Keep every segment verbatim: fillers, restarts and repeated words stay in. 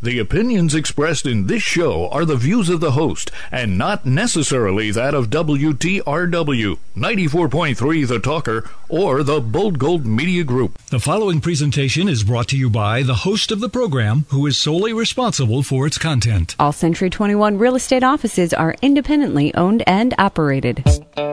The opinions expressed in this show are the views of the host and not necessarily that of W T R W, ninety-four point three The Talker, or the Bold Gold Media Group. The following presentation is brought to you by the host of the program, who is solely responsible for its content. All Century twenty-one real estate offices are independently owned and operated.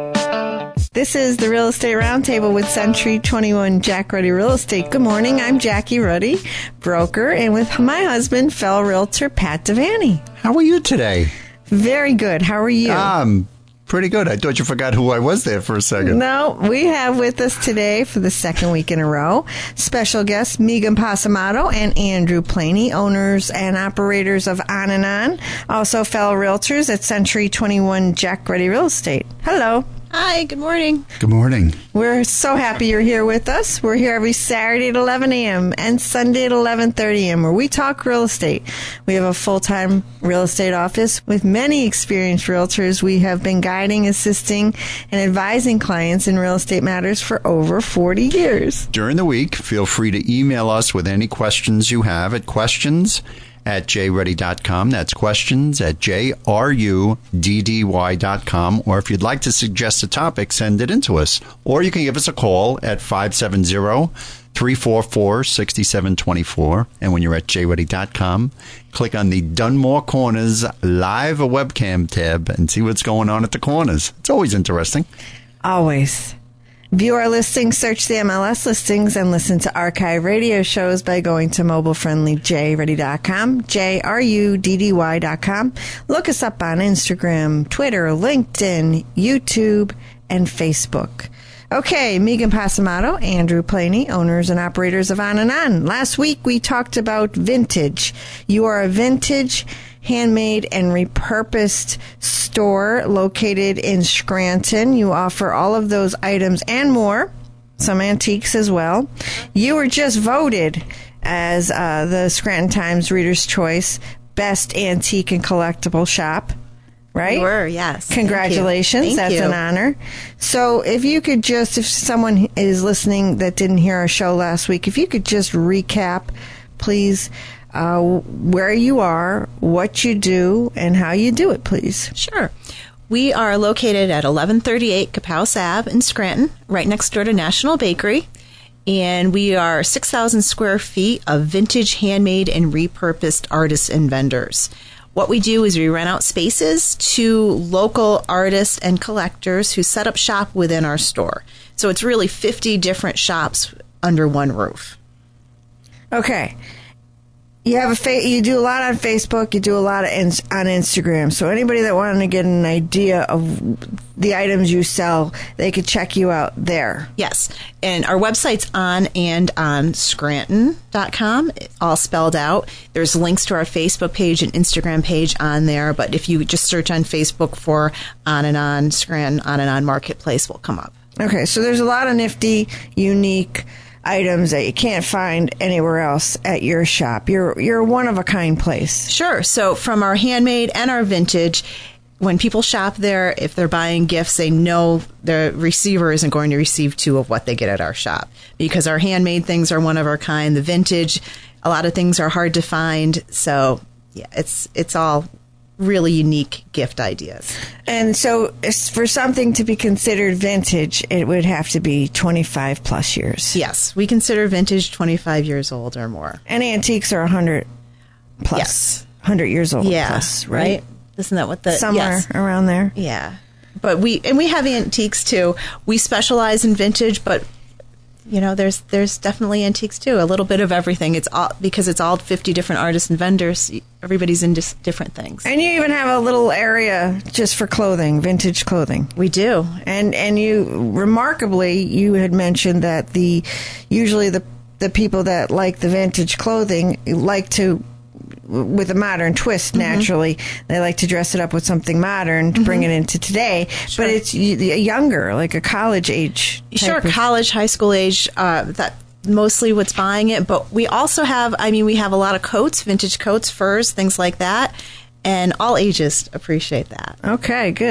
This is the Real Estate Roundtable with Century twenty-one Jack Ruddy Real Estate. Good morning. I'm Jackie Ruddy, broker, and with my husband, fellow realtor Pat Devaney. How are you today? Very good. How are you? Um, pretty good. I thought you forgot who I was there for a second. No, we have with us today for the second week in a row special guests Megan Pasamato and Andrew Planey, owners and operators of On and On, also fellow realtors at Century twenty-one Jack Ruddy Real Estate. Hello. Hi, good morning. Good morning. We're so happy you're here with us. We're here every Saturday at eleven a.m. and Sunday at eleven thirty a.m. where we talk real estate. We have a full-time real estate office with many experienced realtors. We have been guiding, assisting, and advising clients in real estate matters for over forty years. During the week, feel free to email us with any questions you have at questions at j ruddy dot com. That's questions at j r u d d y dot com. Or if you'd like to suggest a topic, send it in to us. Or you can give us a call at five seven zero, three four four, six seven two four. And when you're at j ruddy dot com, click on the Dunmore Corners live webcam tab and see what's going on at the corners. It's always interesting. Always. View our listings, search the M L S listings, and listen to archive radio shows by going to mobile-friendly j ruddy dot com, J R U D D Y dot com. Look us up on Instagram, Twitter, LinkedIn, YouTube, and Facebook. Okay, Megan Pasamato, Andrew Planey, owners and operators of On and On. Last week, we talked about vintage. You are a vintage handmade and repurposed store located in Scranton. You offer all of those items and more, some antiques as well. You were just voted as uh, the Scranton Times Reader's Choice Best Antique and Collectible Shop, right? We were, yes. Congratulations. Thank you. That's Thank you. an honor. So if you could just, if someone is listening that didn't hear our show last week, if you could just recap, please, Uh, where you are, what you do, and how you do it, please. Sure. We are located at eleven thirty-eight Capaus Ave in Scranton, right next door to National Bakery. And we are six thousand square feet of vintage, handmade, and repurposed artists and vendors. What we do is we rent out spaces to local artists and collectors who set up shop within our store. So it's really fifty different shops under one roof. Okay. You have a fa- you do a lot on Facebook, you do a lot of ins- on Instagram. So anybody that wanted to get an idea of the items you sell, they could check you out there. Yes. And our website's on and on scranton dot com, all spelled out. There's links to our Facebook page and Instagram page on there. But if you just search on Facebook for On and On Scranton, On and On Marketplace will come up. Okay. So there's a lot of nifty, unique items that you can't find anywhere else at your shop. You're you're a one-of-a-kind place. Sure. So from our handmade and our vintage, when people shop there, if they're buying gifts, they know the receiver isn't going to receive two of what they get at our shop. Because our handmade things are one of our kind. The vintage, a lot of things are hard to find. So, yeah, it's it's all really unique gift ideas. And so it's for something to be considered vintage, it would have to be twenty-five plus years. Yes, we consider vintage twenty-five years old or more. And antiques are one hundred plus. Yes. one hundred years old yeah, plus, right? right? Isn't that what the... Somewhere yes. around there. Yeah. But we... And we have antiques, too. We specialize in vintage, but... You know, there's there's definitely antiques too. A little bit of everything. It's all because it's all fifty different artists and vendors. Everybody's into different things. And you even have a little area just for clothing, vintage clothing. We do. And and you remarkably, you had mentioned that the usually the the people that like the vintage clothing like to, with a modern twist, naturally, mm-hmm. they like to dress it up with something modern to mm-hmm. bring it into today. Sure. But it's younger, like a college age. Sure, college, high school age. Uh, that mostly what's buying it. But we also have, I mean, we have a lot of coats, vintage coats, furs, things like that. And all ages appreciate that. Okay, good.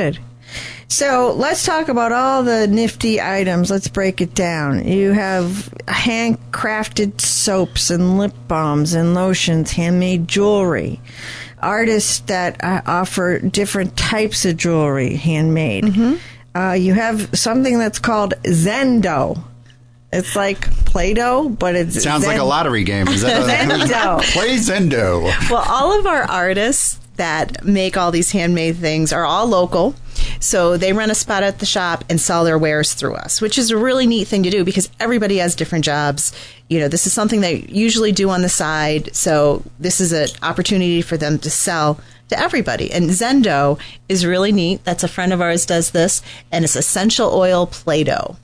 So let's talk about all the nifty items. Let's break it down. You have handcrafted soaps and lip balms and lotions, handmade jewelry, artists that uh, offer different types of jewelry, handmade. Mm-hmm. Uh, you have something that's called Zendo. It's like Play-Doh, but it's Sounds Zen- like a lottery game. Is that Zendo. Play Zendo. Well, all of our artists that make all these handmade things are all local. So they rent a spot at the shop and sell their wares through us, which is a really neat thing to do because everybody has different jobs. You know, this is something they usually do on the side. So this is an opportunity for them to sell to everybody. And Zendo is really neat. That's a friend of ours does this, and it's essential oil Play-Doh.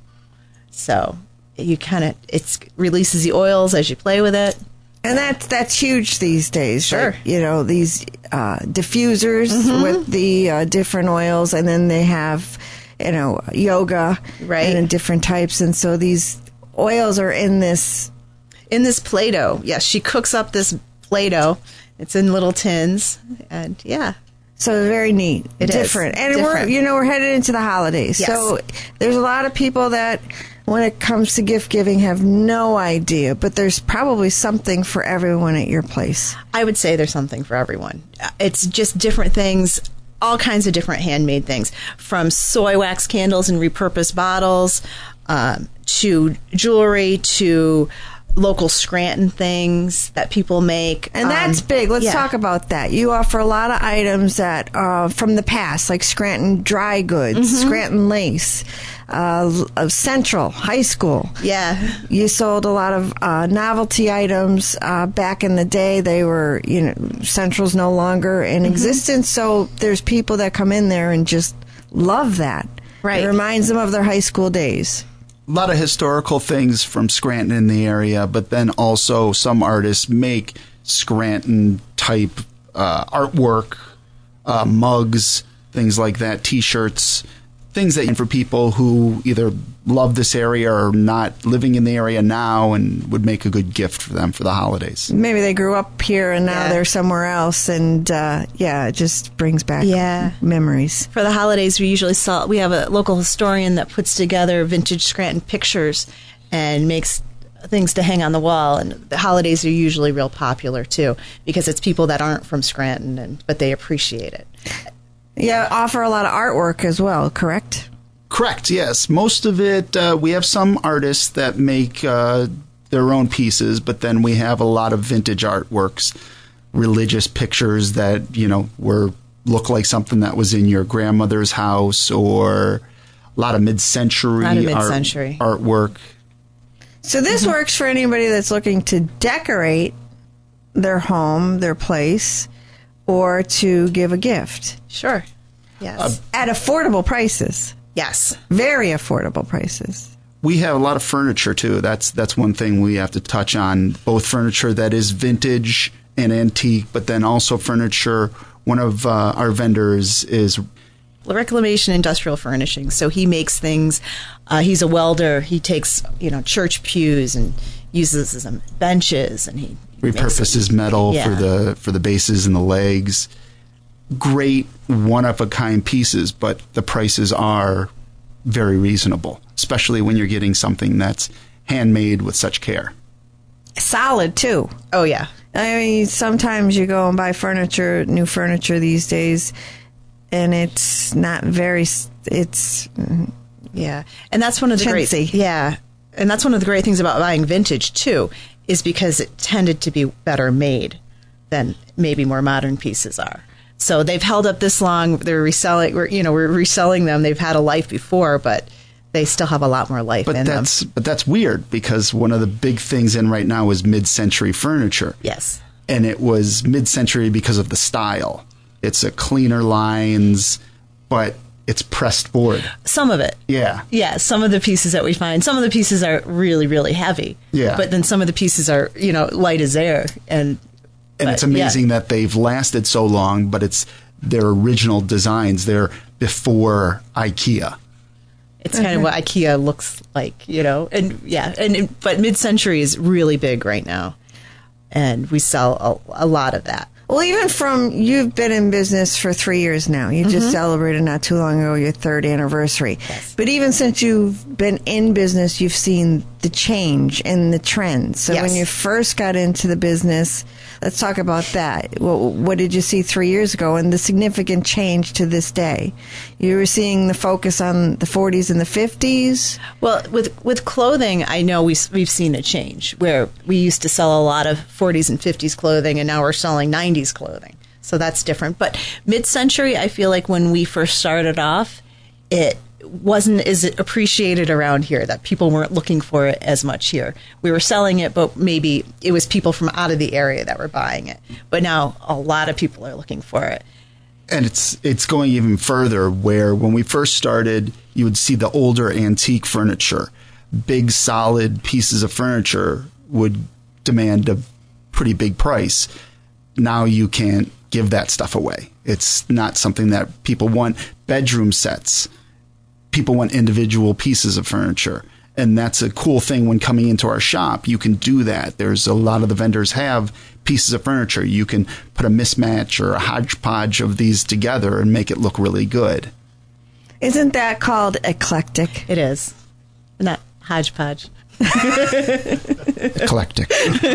So you kind of, it releases the oils as you play with it. And that's that's huge these days. Sure. Like, you know, these uh, diffusers mm-hmm. with the uh, different oils, and then they have, you know, yoga, right, and different types. And so these oils are in this in this Play-Doh. Yes, she cooks up this Play-Doh. It's in little tins, and yeah. So it's very neat. It different. is. And different. we're you know we're headed into the holidays. Yes. So there's a lot of people that, when it comes to gift giving, have no idea, but there's probably something for everyone at your place. I would say there's something for everyone. It's just different things, all kinds of different handmade things, from soy wax candles in repurposed bottles, um, to jewelry, to local Scranton things that people make. And that's um, big. Let's yeah. talk about that. You offer a lot of items that uh, from the past, like Scranton dry goods, mm-hmm. Scranton lace, uh, of Central High School. Yeah. You sold a lot of uh, novelty items. Uh, back in the day, they were, you know, Central's no longer in mm-hmm. existence, so there's people that come in there and just love that. Right. It reminds them of their high school days. A lot of historical things from Scranton in the area, but then also some artists make Scranton-type uh, artwork, uh, mugs, things like that, T-shirts, things that for people who either love this area or not living in the area now and would make a good gift for them for the holidays. Maybe they grew up here and now Yeah. they're somewhere else, and uh, yeah, it just brings back Yeah. memories. For the holidays, we usually sell. We have a local historian that puts together vintage Scranton pictures and makes things to hang on the wall. And the holidays are usually real popular too because it's people that aren't from Scranton, and but they appreciate it. Yeah, offer a lot of artwork as well, correct? Correct, yes. Most of it, uh, we have some artists that make uh, their own pieces, but then we have a lot of vintage artworks, religious pictures that, you know, were look like something that was in your grandmother's house, or a lot of mid-century, A lot of art- mid-century. artwork. So this Mm-hmm. works for anybody that's looking to decorate their home, their place, or to give a gift Sure. Yes. at affordable prices. yes. Very affordable prices. We have a lot of furniture too. That's that's one thing we have to touch on. Both furniture that is vintage and antique, but then also furniture. One of uh, our vendors is Reclamation Industrial Furnishing. So he makes things. Uh, he's a welder. He takes you know church pews and uses them benches, and he repurposes metal Yeah. for the for the bases and the legs. Great one of a kind pieces, but the prices are very reasonable, especially when you're getting something that's handmade with such care. Solid, too. Oh yeah. I mean, sometimes you go and buy furniture, new furniture these days, and it's not very, it's, Yeah, and that's one of the great Chintzy. yeah, and that's one of the great things about buying vintage too, is because it tended to be better made than maybe more modern pieces are. So they've held up this long. They're reselling. We're, you know, we're reselling them. They've had a life before, but they still have a lot more life But in them. that's but that's weird because one of the big things in right now is mid-century furniture. Yes. And it was mid-century because of the style. It's a cleaner lines, but it's pressed board. Some of it. Yeah. Yeah, some of the pieces that we find, some of the pieces are really, really heavy. Yeah. But then some of the pieces are, you know, light as air. And And but, it's amazing yeah. that they've lasted so long, but it's their original designs. They're before IKEA. It's kind of what IKEA looks like, you know. And yeah, and but mid-century is really big right now. And we sell a, a lot of that. Well, even from, you've been in business for three years now. You just mm-hmm. celebrated not too long ago your third anniversary. Yes. But even since you've been in business, you've seen the change and the trends. So yes. when you first got into the business, let's talk about that. What, what did you see three years ago and the significant change to this day? You were seeing the focus on the forties and the fifties? Well, with with clothing, I know we, we've seen a change where we used to sell a lot of forties and fifties clothing, and now we're selling nineties clothing. So that's different. But mid-century, I feel like when we first started off, it wasn't as appreciated around here, that people weren't looking for it as much here. We were selling it, but maybe it was people from out of the area that were buying it. But now a lot of people are looking for it. And it's it's going even further, where when we first started, you would see the older antique furniture. Big, solid pieces of furniture would demand a pretty big price. Now you can't give that stuff away. It's not something that people want. Bedroom sets. People want individual pieces of furniture. And that's a cool thing when coming into our shop. You can do that. There's a lot of the vendors have pieces of furniture. You can put a mismatch or a hodgepodge of these together and make it look really good. Isn't that called eclectic? It is. Not hodgepodge. Eclectic.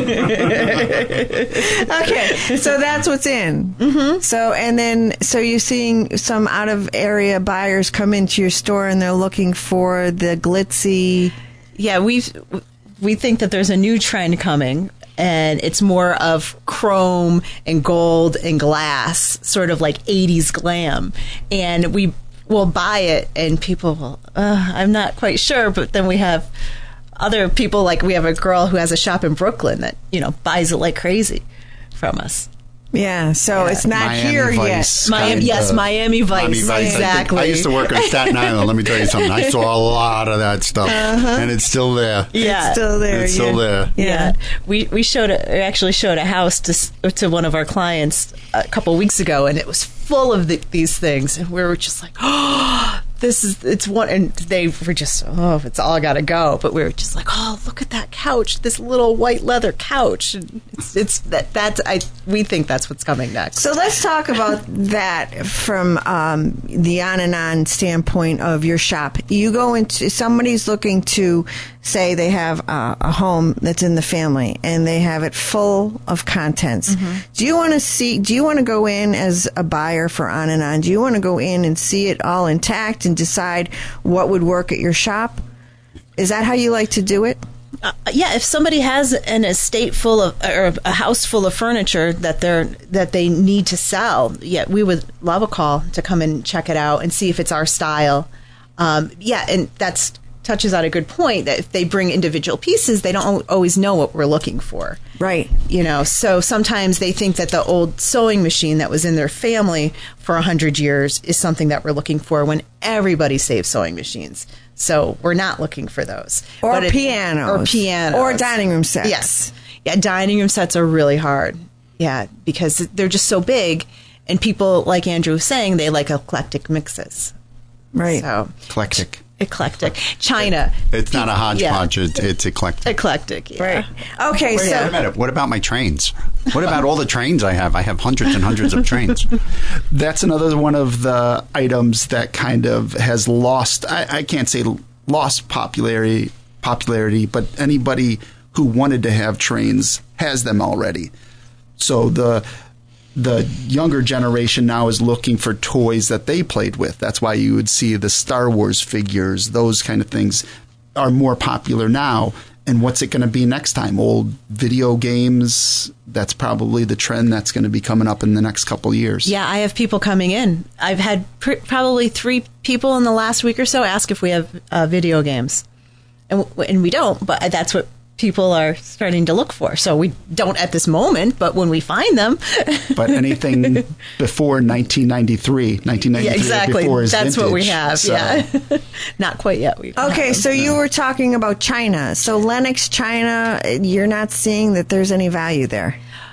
Okay, so that's what's in. Mm-hmm. So and then so you're seeing some out of area buyers come into your store and they're looking for the glitzy. Yeah, we we think that there's a new trend coming, and it's more of chrome and gold and glass, sort of like eighties glam, and we will buy it, and people will. Uh, I'm not quite sure, but then we have other people, like we have a girl who has a shop in Brooklyn that, you know, buys it like crazy from us. Yeah, so yeah. It's not Miami here Vice, yet. Miami, yes, Miami Vice. Miami Vice. Exactly. I, I used to work on Staten Island. Let me tell you something. I saw a lot of that stuff, uh-huh. and it's still there. Yeah, it's still there. It's yeah. still there. Yeah. yeah, we we showed a, we actually showed a house to to one of our clients a couple weeks ago, and it was full of the, these things, and we were just like, oh, this is it's one, and they were just, oh, it's all got to go. But we were just like, oh, look at that couch, this little white leather couch. And it's it's that that I we think that's what's coming next. So let's talk about that from um, the on and on standpoint of your shop. You go into somebody's looking to say they have a, a home that's in the family and they have it full of contents. Mm-hmm. Do you want to see? Do you want to go in as a buyer for on and on? Do you want to go in and see it all intact and decide what would work at your shop? Is that how you like to do it? Uh, yeah, if somebody has an estate full of, or a house full of furniture that they're that they need to sell, yeah, we would love a call to come and check it out and see if it's our style. Um, yeah, and that's touches on a good point that if they bring individual pieces, they don't always know what we're looking for. Right. You know, so sometimes they think that the old sewing machine that was in their family for a hundred years is something that we're looking for when everybody saves sewing machines. So we're not looking for those. Or but it, pianos. Or pianos. Or dining room sets. Yes. Yeah, dining room sets are really hard. Yeah, because they're just so big. And people, like Andrew was saying, they like eclectic mixes. Right. So Eclectic. Eclectic. China. It's not a hodgepodge. Yeah. It's, it's eclectic. Eclectic, yeah. Right. Okay, Wait, so... wait a minute. What about my trains? What about all the trains I have? I have hundreds and hundreds of trains. That's another one of the items that kind of has lost, I, I can't say lost popularity, popularity, but anybody who wanted to have trains has them already. So the the younger generation now is looking for toys that they played with. That's why you would see the Star Wars figures, those kind of things are more popular now. And what's it going to be next time? Old video games? That's probably the trend that's going to be coming up in the next couple of years. Yeah, I have people coming in. I've had pr- probably three people in the last week or so ask if we have uh, video games. And, w- and we don't, but that's what people are starting to look for. So we don't at this moment, but when we find them. But anything before nineteen ninety-three, nineteen ninety-three yeah, exactly. before is That's vintage, what we have, so. yeah. Not quite yet. We Okay, so you were talking about China. So Lenox China, you're not seeing that there's any value there.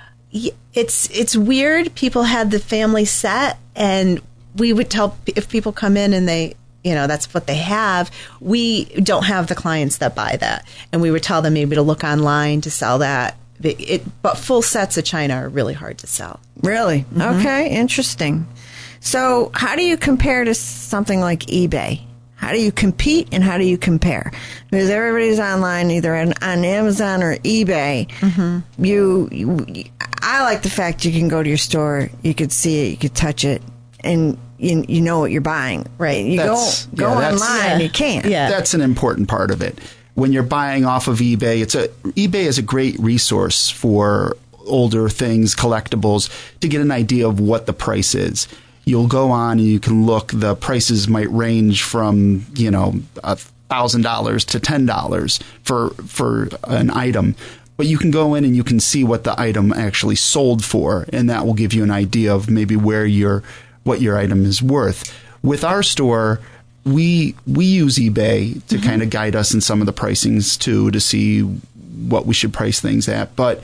It's it's weird. People had the family set, and we would tell if people come in and they, you know, that's what they have. We don't have the clients that buy that, and we would tell them maybe to look online to sell that It, it, but full sets of china are really hard to sell. Really? Mm-hmm. Okay, interesting. So how do you compare to something like eBay? How do you compete and how do you compare? Because everybody's online, either on, on Amazon or eBay. Mm-hmm. You, you, I like the fact you can go to your store, you could see it, you could touch it, and you, you know what you're buying. Right? You That's, go, go yeah, online, yeah. you can't. Yeah. That's an important part of it. When you're buying off of eBay, it's a eBay is a great resource for older things, collectibles, to get an idea of what the price is. You'll go on and you can look. The prices might range from, you know, a thousand dollars to ten dollars for for an item, but you can go in and you can see what the item actually sold for, and that will give you an idea of maybe where your what your item is worth. With our store, we we use eBay to mm-hmm. kind of guide us in some of the pricings too, to see what we should price things at, but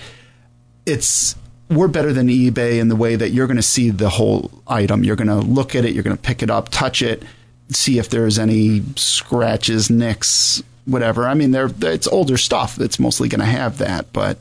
it's. We're better than eBay in the way that you're going to see the whole item. You're going to look at it. You're going to pick it up, touch it, see if there's any scratches, nicks, whatever. I mean, they're, it's older stuff that's mostly going to have that. But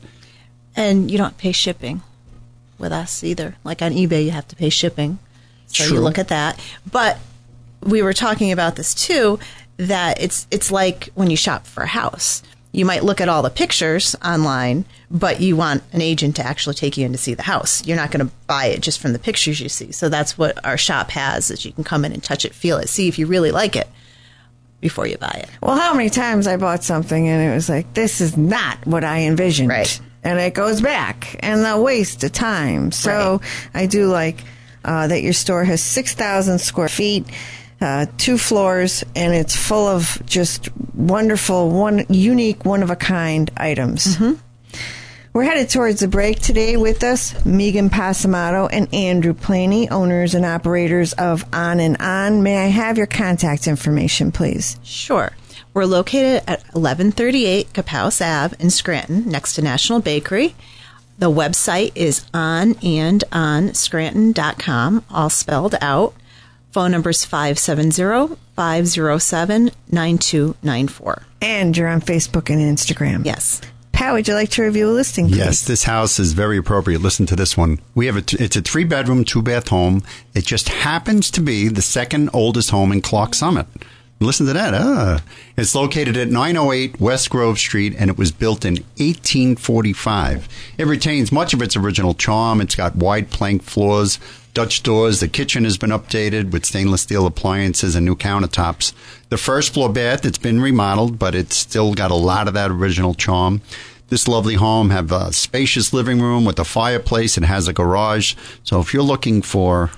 and you don't pay shipping with us either. Like on eBay, you have to pay shipping. So True. You look at that. But we were talking about this too, that it's it's like when you shop for a house. You might look at all the pictures online, but you want an agent to actually take you in to see the house. You're not going to buy it just from the pictures you see. So that's what our shop has, is you can come in and touch it, feel it, see if you really like it before you buy it. Well, how many times I bought something and it was like, this is not what I envisioned. Right. And it goes back, and the waste of time. So right. I do like uh, that your store has six thousand square feet. Uh, two floors, and it's full of just wonderful, one unique, one-of-a-kind items. Mm-hmm. We're headed towards the break today. With us, Megan Pasamato and Andrew Planey, owners and operators of On and On. May I have your contact information, please? Sure. We're located at eleven thirty-eight Capaus Ave in Scranton, next to National Bakery. The website is on and on scranton dot com, all spelled out. Phone number is five seven zero, five zero seven, nine two nine four. And you're on Facebook and Instagram. Yes. Pat, would you like to review a listing, please? Yes, this house is very appropriate. Listen to this one. We have a t- it's a three-bedroom, two-bath home. It just happens to be the second oldest home in Clark Summit. Listen to that. Ah. It's located at nine oh eight West Grove Street, and it was built in eighteen forty-five. It retains much of its original charm. It's got wide plank floors, Dutch doors. The kitchen has been updated with stainless steel appliances and new countertops. The first floor bath, it's been remodeled, but it's still got a lot of that original charm. This lovely home have a spacious living room with a fireplace. It has a garage. So if you're looking for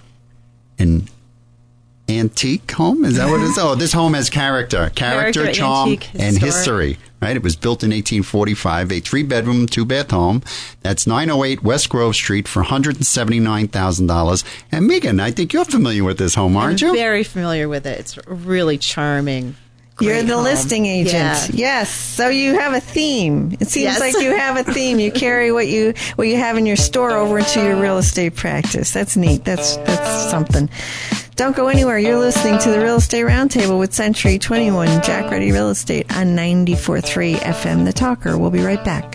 an antique home, is that what it is? Oh, this home has character, character, character charm, antique, and historic. history. Right? It was built in eighteen forty-five, a three-bedroom, two-bath home. That's nine oh eight West Grove Street for one hundred seventy-nine thousand dollars. And Megan, I think you're familiar with this home, aren't I'm you? very familiar with it. It's really charming. You're the home. listing agent. Yeah. Yes. So you have a theme. It seems Yes. like you have a theme. You carry what you what you have in your store over into your real estate practice. That's neat. That's that's something. Don't go anywhere. You're listening to the Real Estate Roundtable with Century twenty-one Jack Ready Real Estate on ninety-four point three F M The Talker. We'll be right back.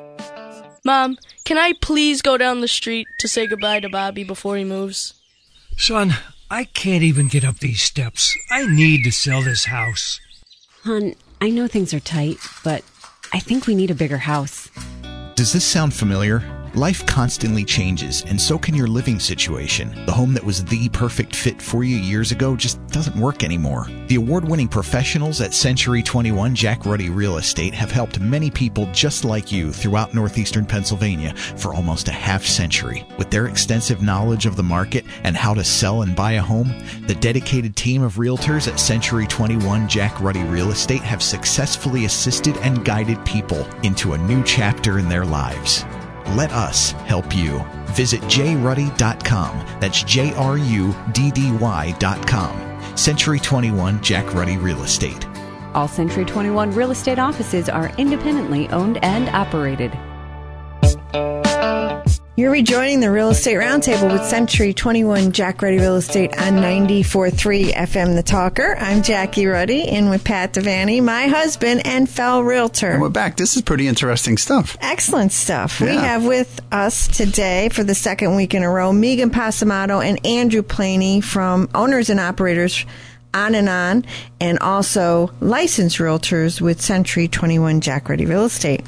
Mom, can I please go down the street to say goodbye to Bobby before he moves? Son, I can't even get up these steps. I need to sell this house. Hon, I know things are tight, but I think we need a bigger house. Does this sound familiar? Life constantly changes, and so can your living situation. The home that was the perfect fit for you years ago just doesn't work anymore. The award-winning professionals at Century twenty-one Jack Ruddy Real Estate have helped many people just like you throughout northeastern Pennsylvania for almost a half century. With their extensive knowledge of the market and how to sell and buy a home, the dedicated team of realtors at Century twenty-one Jack Ruddy Real Estate have successfully assisted and guided people into a new chapter in their lives. Let us help you. Visit j ruddy dot com. That's J R U D D Y dot com. Century twenty-one Jack Ruddy Real Estate. All Century twenty-one real estate offices are independently owned and operated. You're rejoining the Real Estate Roundtable with Century twenty-one Jack Ruddy Real Estate on ninety-four point three F M The Talker. I'm Jackie Ruddy, in with Pat Devaney, my husband and fellow realtor. And we're back. This is pretty interesting stuff. Excellent stuff. Yeah. We have with us today, for the second week in a row, Megan Pasamato and Andrew Planey from Owners and Operators On and On, and also licensed realtors with Century twenty-one Jack Ruddy Real Estate.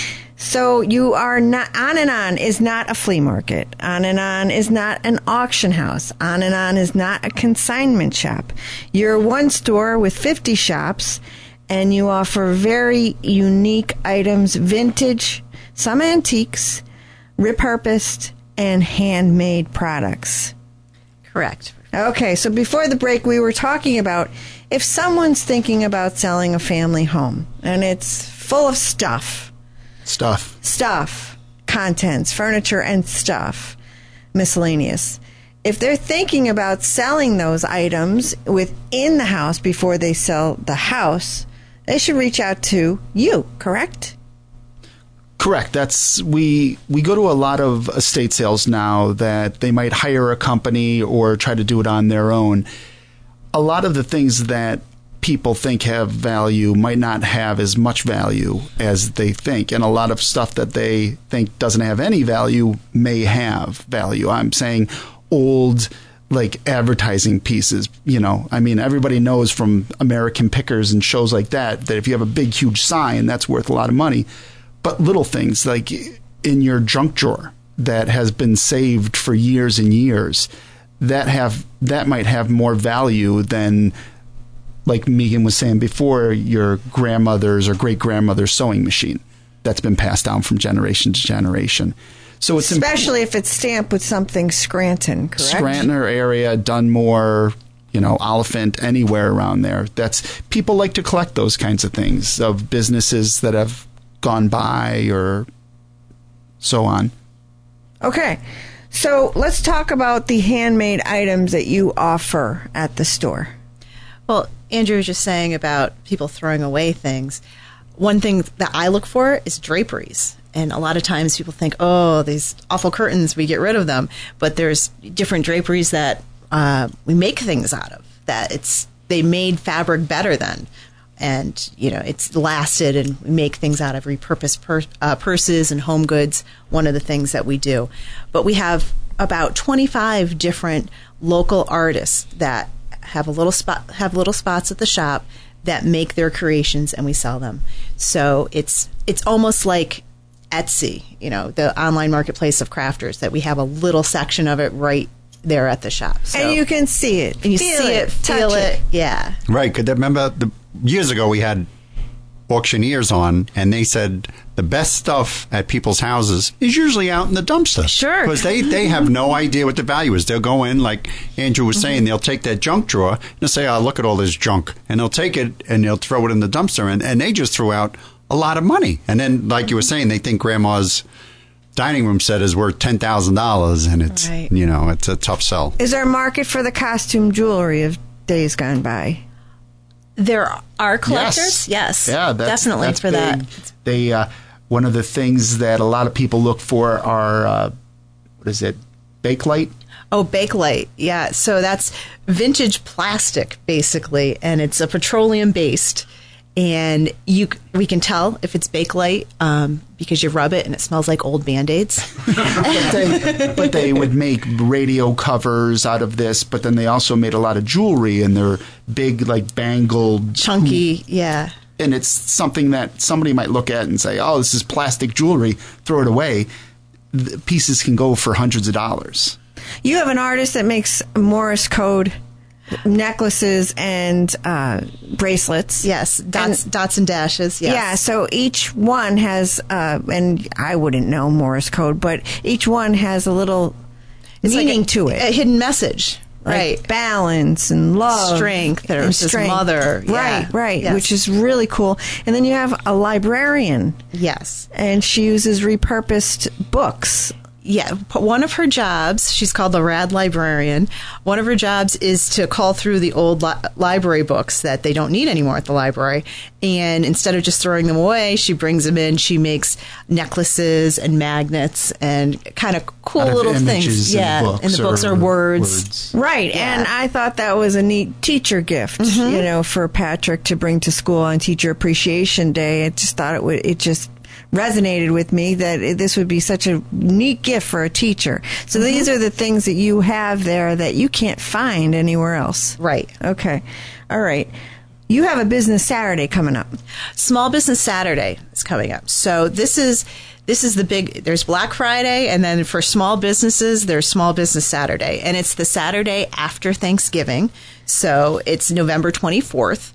So you are not, On and On is not a flea market. On and On is not an auction house. On and On is not a consignment shop. You're one store with fifty shops, and you offer very unique items, vintage, some antiques, repurposed, and handmade products. Correct. Okay, so before the break, we were talking about if someone's thinking about selling a family home, and it's full of stuff. Stuff. Stuff, contents, furniture, and stuff, miscellaneous. If they're thinking about selling those items within the house before they sell the house, they should reach out to you, correct? Correct. That's we we go to a lot of estate sales now that they might hire a company or try to do it on their own. A lot of the things that people think have value might not have as much value as they think, and a lot of stuff that they think doesn't have any value may have value. I'm saying old, like, advertising pieces. You know, I mean, everybody knows from American Pickers and shows like that that if you have a big, huge sign, that's worth a lot of money. But little things like in your junk drawer that has been saved for years and years, that have that might have more value than, like Megan was saying before, your grandmother's or great-grandmother's sewing machine that's been passed down from generation to generation. So it's especially imp- if it's stamped with something Scranton, correct? Scranton area, Dunmore, you know, Oliphant, anywhere around there. That's people like to collect those kinds of things of businesses that have gone by or so on. Okay. So let's talk about the handmade items that you offer at the store. Well, Andrew was just saying about people throwing away things. One thing that I look for is draperies. And a lot of times people think, oh, these awful curtains, we get rid of them. But there's different draperies that uh, we make things out of, that it's they made fabric better than. And, you know, it's lasted, and we make things out of repurposed pur- uh, purses and home goods, one of the things that we do. But we have about twenty-five different local artists that have a little spot, have little spots at the shop that make their creations, and we sell them. So it's it's almost like Etsy, you know, the online marketplace of crafters, that we have a little section of it right there at the shop. So, and you can see it. And you feel see it, feel it. it. Yeah. Right. Could remember the years ago we had auctioneers on, and they said the best stuff at people's houses is usually out in the dumpster. Sure. Because they, they have no idea what the value is. They'll go in, like Andrew was saying, mm-hmm. they'll take that junk drawer and they'll say, oh, look at all this junk. And they'll take it and they'll throw it in the dumpster. And, and they just threw out a lot of money. And then, like you were saying, they think grandma's dining room set is worth ten thousand dollars, and it's, right. you know, it's a tough sell. Is there a market for the costume jewelry of days gone by? There are collectors, yes, yes, yeah, that's, definitely that's for big. that. They uh, one of the things that a lot of people look for are uh, what is it, Bakelite? Oh, Bakelite, yeah. So that's vintage plastic, basically, and it's a petroleum based. And you, we can tell if it's Bakelite um, because you rub it and it smells like old Band-Aids. but, they, but they would make radio covers out of this, but then they also made a lot of jewelry, and they're big, like, bangled. Chunky, yeah. And it's something that somebody might look at and say, oh, this is plastic jewelry, throw it away. The pieces can go for hundreds of dollars. You have an artist that makes Morse code necklaces and uh, bracelets. Yes, dots and, dots and dashes. Yes. Yeah, so each one has, uh, and I wouldn't know Morse code, but each one has a little it's meaning like a, to it. A hidden message. Like right. balance and love. Strength or and strength. Mother. Right, yeah. right, yes. which is really cool. And then you have a librarian. Yes. And she uses repurposed books. Yeah, p- one of her jobs, she's called the Rad Librarian. One of her jobs is to call through the old li- library books that they don't need anymore at the library. And instead of just throwing them away, she brings them in. She makes necklaces and magnets and kind of cool Out of little things. images in Yeah, the books and the books or are words. words. Right, Yeah. and I thought that was a neat teacher gift, Mm-hmm. you know, for Patrick to bring to school on Teacher Appreciation Day. I just thought it would, it just resonated with me that it, this would be such a neat gift for a teacher. So Mm-hmm. these are the things that you have there that you can't find anywhere else. Right. Okay. All right. You have a business Saturday coming up. Small Business Saturday is coming up. So this is this is the big. There's Black Friday, and then for small businesses, there's Small Business Saturday, and it's the Saturday after Thanksgiving. So it's November twenty-fourth,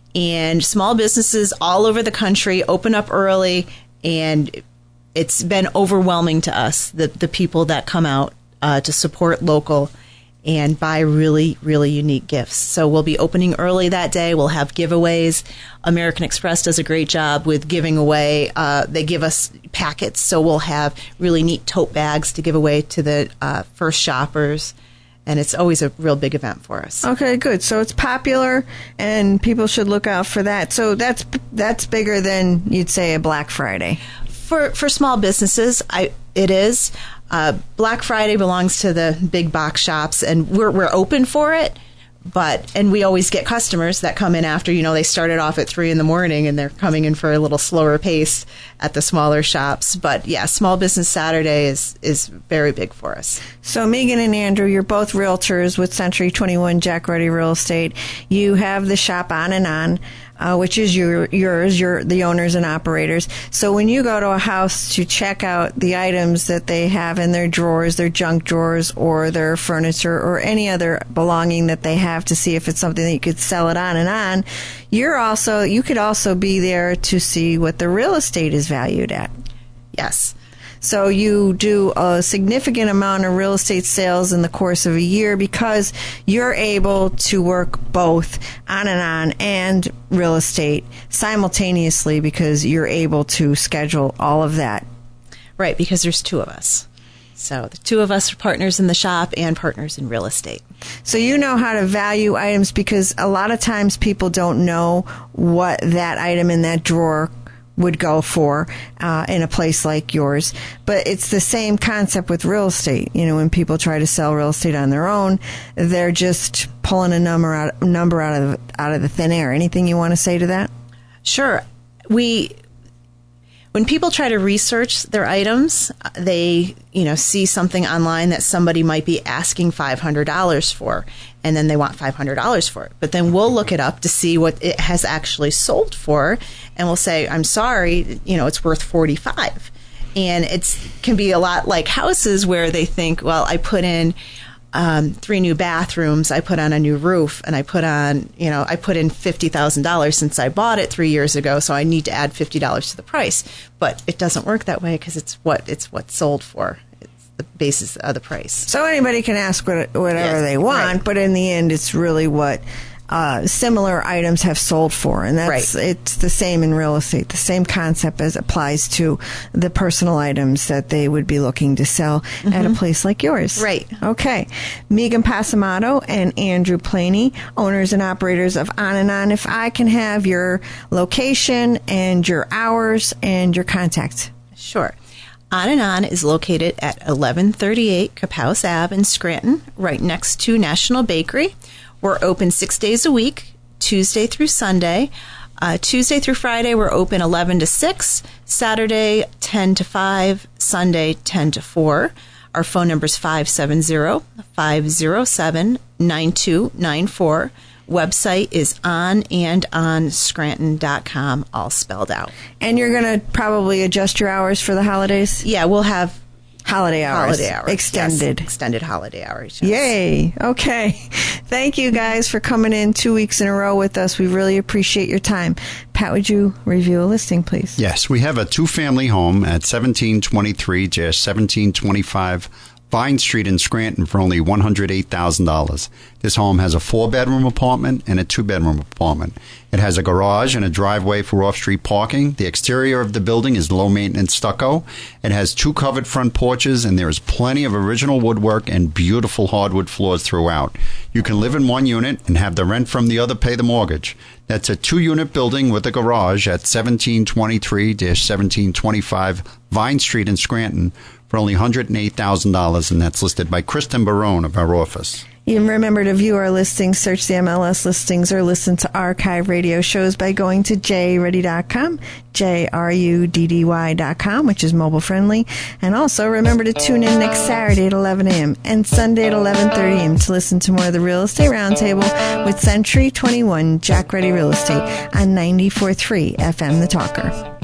and small businesses all over the country open up early, and it's been overwhelming to us, the the people that come out uh, to support local and buy really, really unique gifts. So we'll be opening early that day. We'll have giveaways. American Express does a great job with giving away. Uh, they give us packets, so we'll have really neat tote bags to give away to the uh, first shoppers. And it's always a real big event for us. Okay, good. So it's popular, and people should look out for that. So that's that's bigger than you'd say a Black Friday. For for small businesses, I it is. Uh, Black Friday belongs to the big box shops, and we're we're open for it. But and we always get customers that come in after, you know, they started off at three in the morning and they're coming in for a little slower pace at the smaller shops. But yeah, Small Business Saturday is is very big for us. So Megan and Andrew, you're both realtors with Century twenty-one Jack Ruddy Real Estate. You have the shop On and On, uh, which is your yours. You're the owners and operators. So when you go to a house to check out the items that they have in their drawers, their junk drawers, or their furniture, or any other belonging that they have to see if it's something that you could sell it on and on, you're also you could also be there to see what the real estate is valued at. Yes. So you do a significant amount of real estate sales in the course of a year because you're able to work both on and on and real estate simultaneously because you're able to schedule all of that. Right, because there's two of us. So the two of us are partners in the shop and partners in real estate. So you know how to value items because a lot of times people don't know what that item in that drawer would go for uh, in a place like yours. But it's the same concept with real estate. You know, when people try to sell real estate on their own, they're just pulling a number out, number out of out of the thin air. Anything you want to say to that? Sure. We when people try to research their items, they, you know, see something online that somebody might be asking five hundred dollars for, and then they want five hundred dollars for it. But then we'll look it up to see what it has actually sold for, and we'll say, I'm sorry, you know, it's worth forty-five dollars. And it's can be a lot like houses where they think, well, I put in um, three new bathrooms, I put on a new roof, and I put on, you know, I put in fifty thousand dollars since I bought it three years ago, so I need to add fifty dollars to the price. But it doesn't work that way because it's what it's what's sold for. It's the basis of the price. So anybody can ask what, whatever Yes, they want, right. but in the end, it's really what uh, similar items have sold for, and that's Right. it's the same in real estate. The same concept as applies to the personal items that they would be looking to sell at a place like yours. Right. Okay. Megan Passamato and Andrew Planey, owners and operators of On and On. If I can have your location and your hours and your contact. Sure. On and On is located at eleven thirty-eight Capouse Ave in Scranton, right next to National Bakery. We're open six days a week, Tuesday through Sunday. Uh, Tuesday through Friday, we're open eleven to six, Saturday ten to five, Sunday ten to four. Our phone number is five seven zero, five zero seven, nine two nine four. Website is on and on scranton dot com, all spelled out. And you're going to probably adjust your hours for the holidays? Yeah, we'll have Holiday hours. holiday hours. Extended. Yes, extended holiday hours. Yes. Yay. Okay. Thank you guys for coming in two weeks in a row with us. We really appreciate your time. Pat, would you review a listing, please? Yes, we have a two-family home at seventeen twenty-three seventeen twenty-five Vine Street in Scranton for only one hundred eight thousand dollars. This home has a four-bedroom apartment and a two-bedroom apartment. It has a garage and a driveway for off-street parking. The exterior of the building is low-maintenance stucco. It has two covered front porches, and there is plenty of original woodwork and beautiful hardwood floors throughout. You can live in one unit and have the rent from the other pay the mortgage. That's a two-unit building with a garage at seventeen twenty-three to seventeen twenty-five Vine Street in Scranton for only one hundred eight thousand dollars, and that's listed by Kristen Barone of our office. You can remember to view our listings, search the M L S listings, or listen to archive radio shows by going to j ruddy dot com, J R U D D Y dot com, which is mobile friendly. And also remember to tune in next Saturday at eleven a.m. and Sunday at eleven thirty a.m. to listen to more of the Real Estate Roundtable with Century twenty-one Jack Ruddy Real Estate on ninety-four point three F M The Talker.